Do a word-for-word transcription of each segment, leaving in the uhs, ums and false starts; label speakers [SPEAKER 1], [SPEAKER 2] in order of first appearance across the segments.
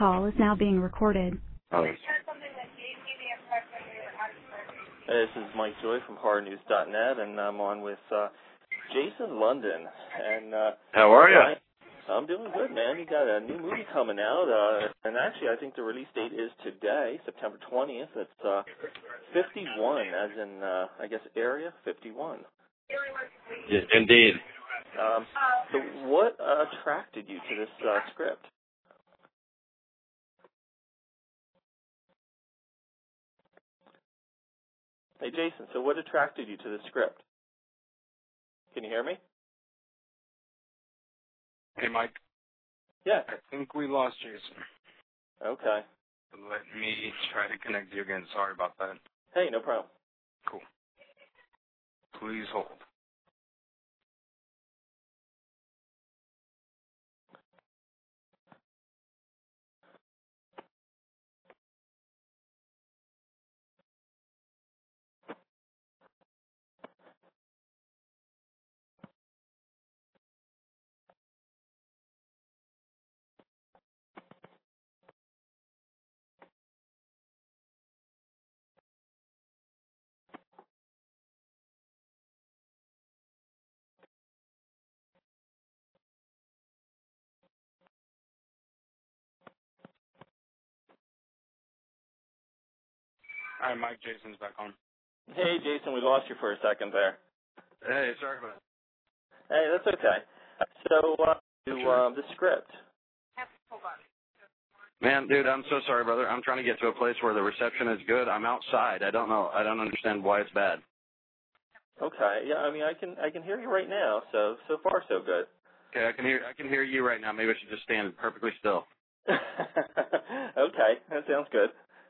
[SPEAKER 1] call is now being recorded.
[SPEAKER 2] Oh.
[SPEAKER 3] Hey, this is Mike Joy from horror news dot net, and I'm on with uh, Jason London. And uh,
[SPEAKER 2] how are you?
[SPEAKER 3] I, I'm doing good, man. You got a new movie coming out, uh, and actually, I think the release date is today, September twentieth. It's uh, fifty-one, as in, uh, I guess, Area fifty-one.
[SPEAKER 2] Yeah, indeed.
[SPEAKER 3] Um, so, what uh, attracted you to this uh, script? Hey, Jason, so what attracted you to the script? Can you hear me?
[SPEAKER 4] Hey, Mike.
[SPEAKER 3] Yeah.
[SPEAKER 4] I think we lost Jason.
[SPEAKER 3] Okay.
[SPEAKER 4] Let me try to connect you again. Sorry about that.
[SPEAKER 3] Hey, no problem.
[SPEAKER 4] Cool. Please hold. All right, Mike, Jason's back on.
[SPEAKER 3] Hey, Jason, we lost you for a second there.
[SPEAKER 4] Hey, sorry about it.
[SPEAKER 3] Hey, that's okay. So, uh, to um, the script.
[SPEAKER 2] Man, dude, I'm so sorry, brother. I'm trying to get to a place where the reception is good. I'm outside. I don't know. I don't understand why it's bad.
[SPEAKER 3] Okay. Yeah, I mean, I can I can hear you right now. So so far so good.
[SPEAKER 2] Okay, I can hear I can hear you right now. Maybe I should just stand perfectly still.
[SPEAKER 3] Okay, that sounds good.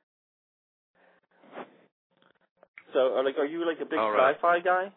[SPEAKER 3] So, uh, like, are you like a big
[SPEAKER 2] All right.
[SPEAKER 3] sci-fi guy?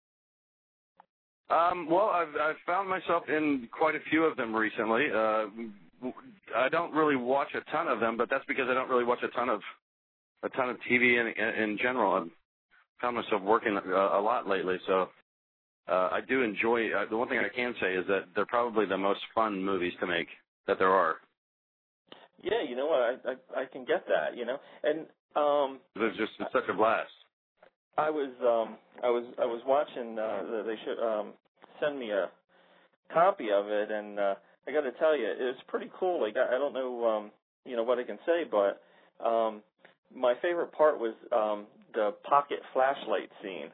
[SPEAKER 2] Um, well, I've I've found myself in quite a few of them recently. Uh, I don't really watch a ton of them, but that's because I don't really watch a ton of a ton of T V in in, in general. I've found myself working a, a lot lately, so uh, I do enjoy. Uh, the one thing I can say is that they're probably the most fun movies to make that there are.
[SPEAKER 3] Yeah, you know what? I I, I can get that. You know, and um,
[SPEAKER 2] It's just it's such a blast.
[SPEAKER 3] I was um I was I was watching. Uh, they should um send me a copy of it, and uh, I got to tell you, it's pretty cool. Like I, I don't know um you know what I can say, but um my favorite part was um the pocket flashlight scene.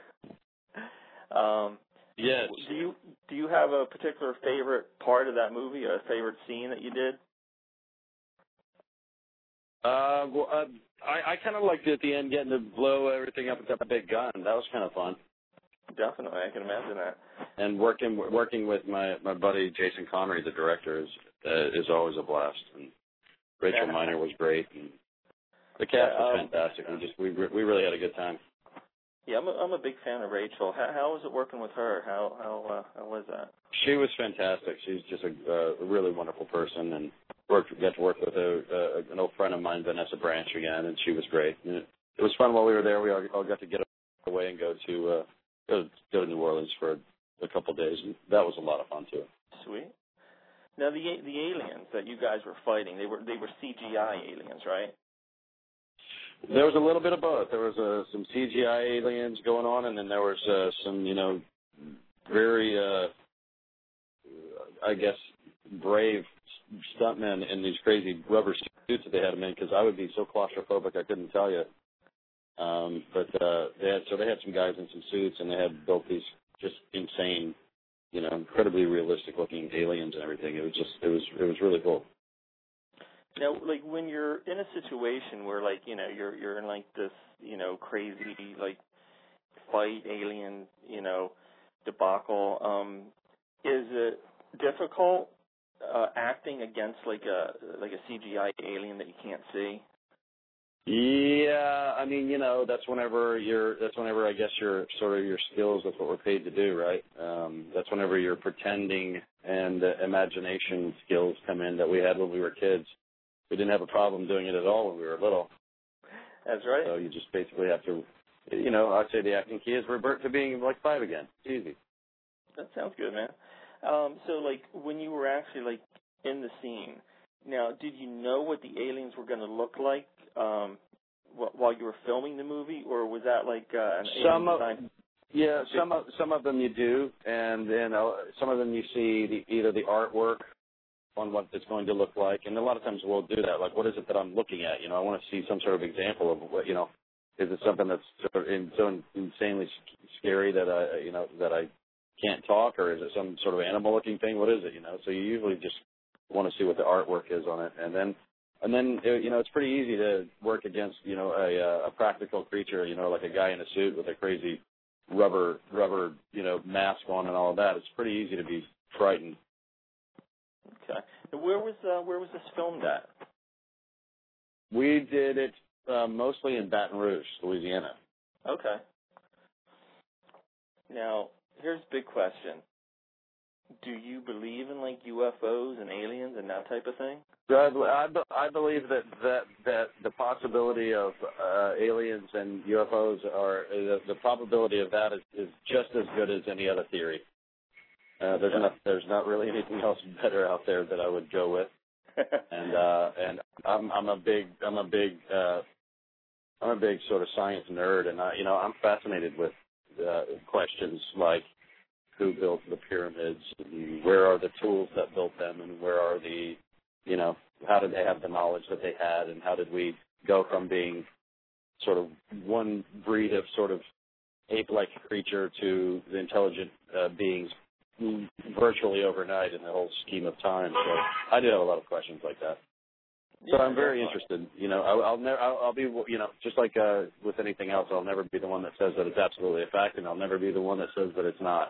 [SPEAKER 3] um,
[SPEAKER 2] Yes.
[SPEAKER 3] Do you do you have a particular favorite part of that movie, a favorite scene that you did?
[SPEAKER 2] Uh, well, uh, I, I kind of liked it at the end, getting to blow everything up with that big gun. That was kind of fun.
[SPEAKER 3] Definitely, I can imagine that.
[SPEAKER 2] And working working with my, my buddy Jason Connery, the director, is uh, is always a blast. And Rachel
[SPEAKER 3] Yeah.
[SPEAKER 2] Miner was great, and the cast
[SPEAKER 3] Yeah,
[SPEAKER 2] was
[SPEAKER 3] um,
[SPEAKER 2] fantastic. We just we re- we really had a good time.
[SPEAKER 3] Yeah, I'm a, I'm a big fan of Rachel. How, how was it working with her? How how uh, how was that?
[SPEAKER 2] She was fantastic. She's just a, uh, a really wonderful person, and worked got to work with a, uh, an old friend of mine, Vanessa Branch, again, and she was great. And it, it was fun while we were there. We all, all got to get away and go to uh, go, go to New Orleans for a couple of days, and that was a lot of fun too.
[SPEAKER 3] Sweet. Now the the aliens that you guys were fighting, they were they were C G I aliens, right?
[SPEAKER 2] There was a little bit of both. There was uh, some C G I aliens going on, and then there was uh, some, you know, very, uh, I guess, brave stuntmen in these crazy rubber suits that they had them in, because I would be so claustrophobic I couldn't tell you. Um, but uh, they had, so they had some guys in some suits, and they had built these just insane, you know, incredibly realistic-looking aliens and everything. It was just, it was, it was really cool.
[SPEAKER 3] Now, like when you're in a situation where, like, you know, you're you're in like this, you know, crazy like fight alien, you know, debacle. Um, is it difficult uh, acting against like a like a C G I alien that you can't see?
[SPEAKER 2] Yeah, I mean, you know, that's whenever you're, that's whenever I guess your sort of your skills, that's what we're paid to do, right? Um, that's whenever your pretending and uh, imagination skills come in that we had when we were kids. We didn't have a problem doing it at all when we were little.
[SPEAKER 3] That's right.
[SPEAKER 2] So you just basically have to, you know, I'd say the acting key is revert to being like five again. It's easy.
[SPEAKER 3] That sounds good, man. Um, so, like, when you were actually, like, in the scene, Now, did you know what the aliens were going to look like um, wh- while you were filming the movie, or was that like uh, an
[SPEAKER 2] some
[SPEAKER 3] alien
[SPEAKER 2] of,
[SPEAKER 3] design?
[SPEAKER 2] yeah, some of some of them you do, and then uh, some of them you see the, either the artwork on what it's going to look like, and a lot of times we'll do that. Like, what is it that I'm looking at? You know, I want to see some sort of example of what, you know, is it something that's sort of in, so insanely scary that I, you know, that I can't talk, or is it some sort of animal-looking thing? What is it? You know, so you usually just want to see what the artwork is on it, and then, and then, you know, it's pretty easy to work against, you know, a, a practical creature, you know, like a guy in a suit with a crazy rubber, rubber, you know, mask on and all of that. It's pretty easy to be frightened.
[SPEAKER 3] Okay. And where was uh, where was this filmed at?
[SPEAKER 2] We did it uh, mostly in Baton Rouge, Louisiana.
[SPEAKER 3] Okay. Now, here's a big question. Do you believe in, like, U F Os and aliens and that type of thing?
[SPEAKER 2] I, I, I believe that, that, that the possibility of uh, aliens and U F Os are, the, the probability of that is, is just as good as any other theory. Uh, there's not there's not really anything else better out there that I would go with, and uh, and I'm I'm a big I'm a big uh, I'm a big sort of science nerd, and I you know I'm fascinated with uh, questions like who built the pyramids, and where are the tools that built them, and where are the you know how did they have the knowledge that they had, and how did we go from being sort of one breed of sort of ape-like creature to the intelligent uh, beings virtually overnight in the whole scheme of time. So I do have a lot of questions like that.
[SPEAKER 3] Yeah,
[SPEAKER 2] so I'm very interested. You know, I'll, I'll never, I'll, I'll be, you know, just like uh, with anything else, I'll never be the one that says that it's absolutely a fact, and I'll never be the one that says that it's not.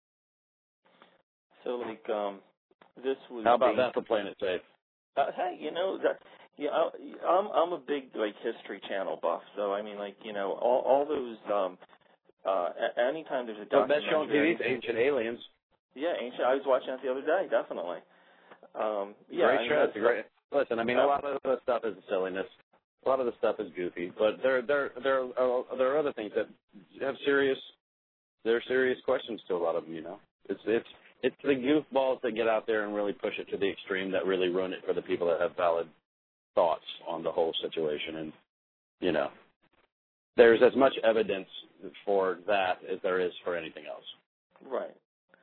[SPEAKER 3] So, like, um, this was.
[SPEAKER 2] How about
[SPEAKER 3] being,
[SPEAKER 2] that for playing it safe?
[SPEAKER 3] Uh, hey, you know that. Yeah, I, I'm I'm a big like History Channel buff. So I mean, like, you know, all all those. Um, uh, anytime there's a
[SPEAKER 2] So best
[SPEAKER 3] documentary.
[SPEAKER 2] show on T V is Ancient Aliens.
[SPEAKER 3] Yeah, ancient. I was watching that the other day, definitely. Um, yeah,
[SPEAKER 2] great
[SPEAKER 3] I mean,
[SPEAKER 2] show. It's a great. Listen, I mean,
[SPEAKER 3] yeah.
[SPEAKER 2] a lot of the stuff is silliness. A lot of the stuff is goofy, but there, there, there, are, there are other things that have serious. There are serious questions to a lot of them. You know, it's it's it's the goofballs that get out there and really push it to the extreme that really ruin it for the people that have valid thoughts on the whole situation. And you know, there's as much evidence for that as there is for anything else.
[SPEAKER 3] Right.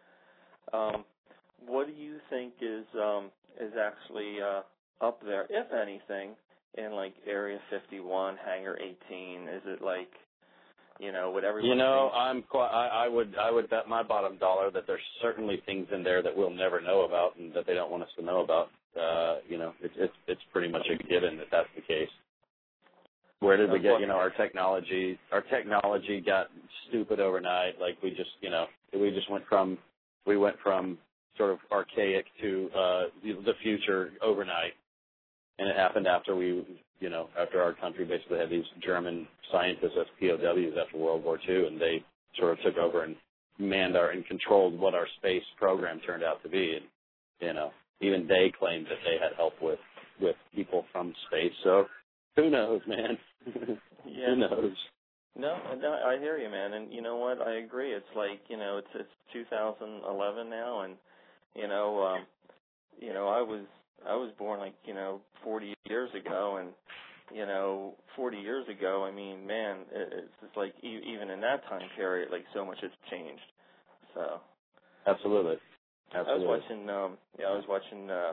[SPEAKER 3] Um, what do you think is um, is actually uh, up there, if anything, in like Area fifty-one, Hangar eighteen? Is it like, you know, what everyone?
[SPEAKER 2] You know,
[SPEAKER 3] thinks?
[SPEAKER 2] I'm quite, I, I would I would bet my bottom dollar that there's certainly things in there that we'll never know about and that they don't want us to know about. Uh, you know, it's it's it's pretty much a given that that's the case. Where did we get, you know, our technology, our technology got stupid overnight. Like we just, you know, we just went from, we went from sort of archaic to uh, the future overnight. And it happened after we, you know, after our country basically had these German scientists as P O Ws after World War Two, and they sort of took over and manned our, and controlled what our space program turned out to be. And, you know, even they claimed that they had help with, with people from space. So who knows, man?
[SPEAKER 3] Yeah.
[SPEAKER 2] Who knows?
[SPEAKER 3] No, no, I hear you, man. And you know what? I agree. It's like, you know, it's it's two thousand eleven now, and you know, um, you know, I was I was born like, you know, forty years ago, and you know, forty years ago, I mean, man, it, it's just like e- even in that time period, like so much has changed. So.
[SPEAKER 2] Absolutely. Absolutely.
[SPEAKER 3] I was watching. Um, yeah, I was watching. Uh,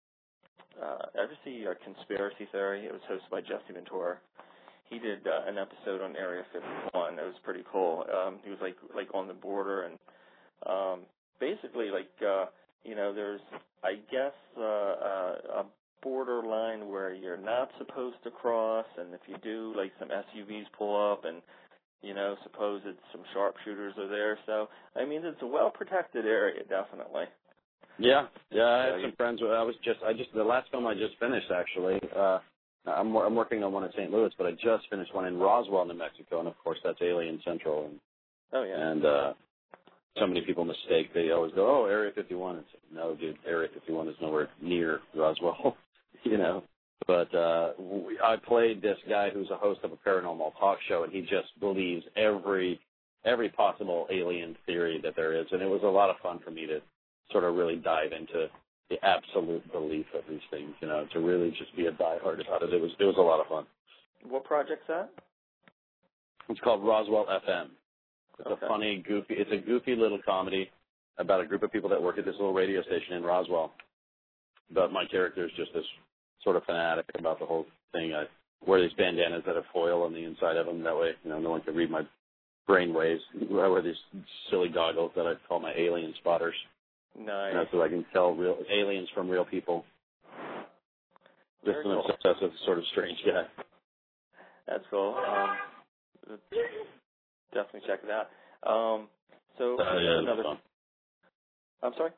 [SPEAKER 3] uh, ever see a Conspiracy Theory? It was hosted by Jesse Ventura. He did uh, an episode on Area fifty-one. It was pretty cool. Um, he was like like on the border, and um, basically like uh, you know, there's I guess uh, uh, a borderline where you're not supposed to cross, and if you do, like some S U Vs pull up, and you know, suppose it's some sharpshooters are there. So I mean, it's a well protected area, definitely.
[SPEAKER 2] Yeah, yeah. I had some friends. I was just, I just the last film I just finished actually. Uh, I'm I'm working on one in Saint Louis, but I just finished one in Roswell, New Mexico, and of course that's Alien Central. And,
[SPEAKER 3] oh yeah.
[SPEAKER 2] And uh, so many people mistake. They always go, "Oh, Area fifty-one." And say, no, dude, Area fifty-one is nowhere near Roswell. You know. But uh, we, I played this guy who's a host of a paranormal talk show, and he just believes every every possible alien theory that there is, and it was a lot of fun for me to sort of really dive into the absolute belief of these things, you know, to really just be a diehard about it. It was it was a lot of fun.
[SPEAKER 3] What project's that?
[SPEAKER 2] It's called Roswell F M. It's
[SPEAKER 3] Okay.
[SPEAKER 2] a funny, goofy. It's a goofy little comedy about a group of people that work at this little radio station in Roswell. But my character is just this sort of fanatic about the whole thing. I wear these bandanas that have foil on the inside of them. That way, you know, no one can read my brain waves. I wear these silly goggles that I call my alien spotters.
[SPEAKER 3] Nice.
[SPEAKER 2] You know, so I can tell real aliens from real people. Just
[SPEAKER 3] Very
[SPEAKER 2] an
[SPEAKER 3] cool.
[SPEAKER 2] obsessive, sort of strange guy.
[SPEAKER 3] That's cool. Um, definitely check it out. Um, so
[SPEAKER 2] Uh, yeah,
[SPEAKER 3] another.
[SPEAKER 2] it's fun.
[SPEAKER 3] I'm sorry.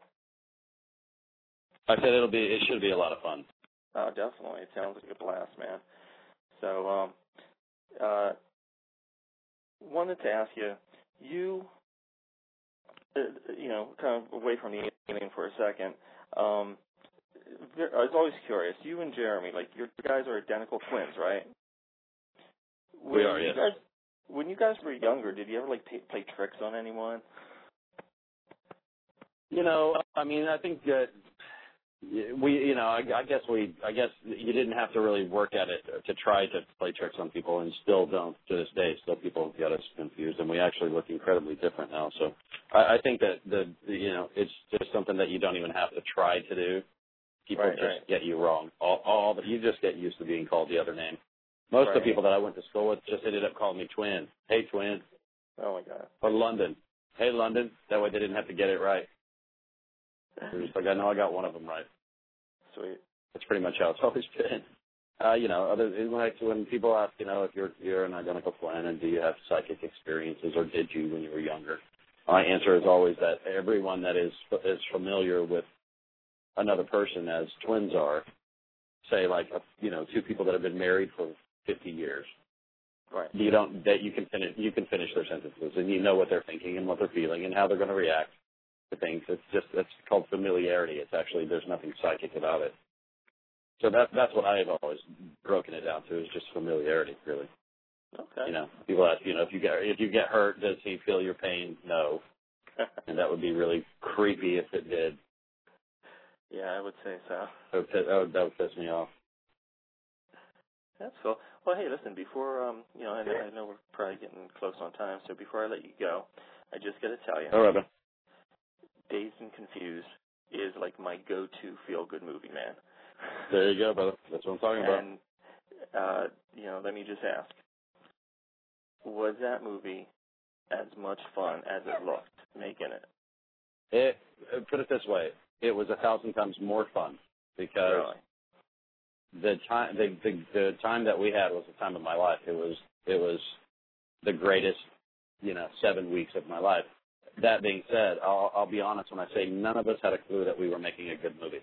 [SPEAKER 2] I said it'll be. It should be a lot of fun.
[SPEAKER 3] Oh, definitely. It sounds like a blast, man. So, um, uh, wanted to ask you, you, uh, you know, kind of away from the alien for a second. Um, I was always curious. You and Jeremy, like, you guys are identical twins, right?
[SPEAKER 2] We
[SPEAKER 3] When
[SPEAKER 2] are,
[SPEAKER 3] you
[SPEAKER 2] yes.
[SPEAKER 3] Guys, when you guys were younger, did you ever like play, play tricks on anyone?
[SPEAKER 2] You know, I mean, I think that we, you know, I, I guess we, I guess you didn't have to really work at it to try to play tricks on people, and still don't to this day. Still, people get us confused, and we actually look incredibly different now. So, I, I think that the, the, you know, it's just something that you don't even have to try to do. People
[SPEAKER 3] Right,
[SPEAKER 2] just
[SPEAKER 3] right.
[SPEAKER 2] get you wrong. All, all that you just get used to being called the other name. Most
[SPEAKER 3] Right.
[SPEAKER 2] of the people that I went to school with just ended up calling me Twin. Hey, Twin.
[SPEAKER 3] Oh my God.
[SPEAKER 2] Or London. Hey, London. That way they didn't have to get it right. They're just like, I know I got one of them right.
[SPEAKER 3] Sweet.
[SPEAKER 2] That's pretty much how it's always been. Uh, you know, other like when people ask, you know, if you're you're an identical twin and do you have psychic experiences or did you when you were younger? My answer is always that everyone that is is familiar with another person as twins are, say like a, you know, two people that have been married for fifty years.
[SPEAKER 3] Right.
[SPEAKER 2] You don't that you can finish you can finish their sentences and you know what they're thinking and what they're feeling and how they're going to react to things. It's just it's called familiarity. It's actually there's nothing psychic about it. So that that's what I've always broken it down to is just familiarity, really.
[SPEAKER 3] Okay.
[SPEAKER 2] You know, people ask, you know, if you get if you get hurt, does he feel your pain? No, and that would be really creepy if it did.
[SPEAKER 3] Yeah, I would say so.
[SPEAKER 2] That would, piss- that would, that would piss me off.
[SPEAKER 3] That's cool. Well, hey, listen, before, um, you know, I know, I know we're probably getting close on time, so before I let you go, I just got to tell you,
[SPEAKER 2] All right, man.
[SPEAKER 3] Dazed and Confused is like my go-to feel-good movie, man.
[SPEAKER 2] There you go, brother. That's what I'm talking about.
[SPEAKER 3] And, uh, you know, let me just ask, was that movie as much fun as it looked making it?
[SPEAKER 2] It, put it this way, it was a thousand times more fun because
[SPEAKER 3] Really?
[SPEAKER 2] the time the, the the time that we had was the time of my life. It was it was the greatest, you know, seven weeks of my life. That being said, I'll, I'll be honest when I say none of us had a clue that we were making a good movie.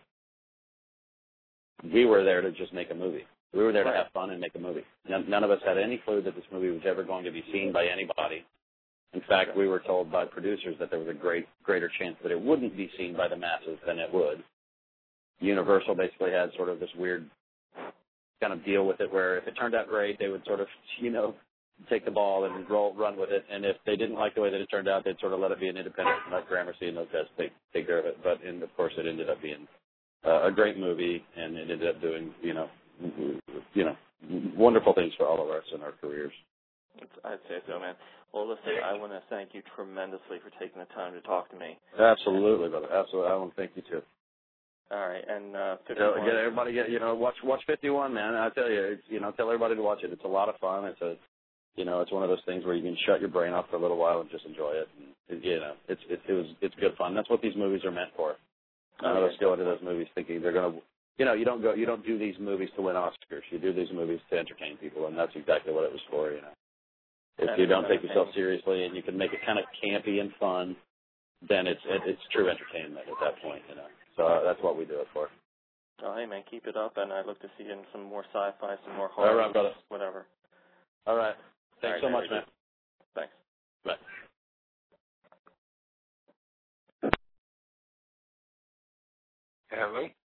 [SPEAKER 2] We were there to just make a movie. We were there to
[SPEAKER 3] Right.
[SPEAKER 2] have fun and make a movie. None, none of us had any clue that this movie was ever going to be seen by anybody. In fact, we were told by producers that there was a great greater chance that it wouldn't be seen by the masses than it would. Universal basically had sort of this weird kind of deal with it where if it turned out great, they would sort of, you know, take the ball and roll, run with it. And if they didn't like the way that it turned out, they'd sort of let it be an independent, like Gramercy and those guys take, take care of it. But, and of course, it ended up being uh, a great movie, and it ended up doing, you know, you know, wonderful things for all of us in our careers.
[SPEAKER 3] I'd say so, man. Well, listen, I want to thank you tremendously for taking the time to talk to me.
[SPEAKER 2] Absolutely, brother. Absolutely. I want to thank you, too.
[SPEAKER 3] All right, and uh,
[SPEAKER 2] So,
[SPEAKER 3] fifty-one.
[SPEAKER 2] get everybody, get you know, watch watch fifty-one, man. I tell you, it's, you know, tell everybody to watch it. It's a lot of fun. It's a, you know, it's one of those things where you can shut your brain off for a little while and just enjoy it. And, it, you know, it's it, it was it's good fun. That's what these movies are meant for. None of us go into those movies thinking they're gonna, you know, you don't go, you don't do these movies to win Oscars. You do these movies to entertain people, and that's exactly what it was for. You know, if
[SPEAKER 3] And
[SPEAKER 2] you
[SPEAKER 3] it's
[SPEAKER 2] don't take yourself
[SPEAKER 3] entertaining.
[SPEAKER 2] seriously and you can make it kind of campy and fun, then it's it, it's true entertainment at that point. You know, so uh, that's what we do it for.
[SPEAKER 3] Oh, hey, man, keep it up, and I look to see you in some more sci-fi, some more
[SPEAKER 2] All
[SPEAKER 3] horror,
[SPEAKER 2] right, brother.
[SPEAKER 3] whatever.
[SPEAKER 2] All right. Thanks
[SPEAKER 3] All
[SPEAKER 2] so
[SPEAKER 3] right,
[SPEAKER 2] much,
[SPEAKER 3] very
[SPEAKER 2] man.
[SPEAKER 3] good. Thanks.
[SPEAKER 2] Bye.
[SPEAKER 4] Hello?